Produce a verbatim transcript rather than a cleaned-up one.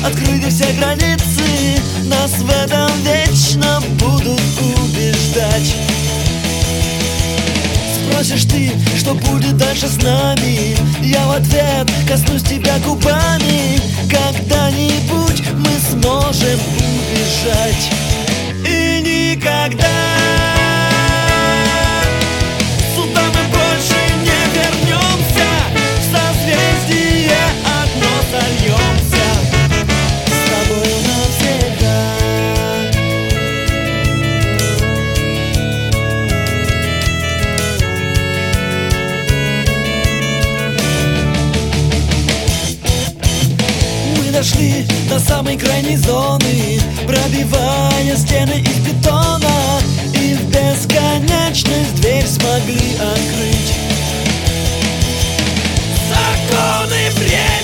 открыты все границы, нас в этом вечно будут убеждать. Спросишь ты, что будет дальше с нами, я в ответ коснусь тебя губами. Когда-нибудь мы сможем убежать. И никогда сюда мы больше не вернемся, в созвездие одно сольемся с тобою навсегда. Мы дошли до самой крайней зоны, пробивая стены из бетона, и в бесконечность дверь смогли открыть. Законы времени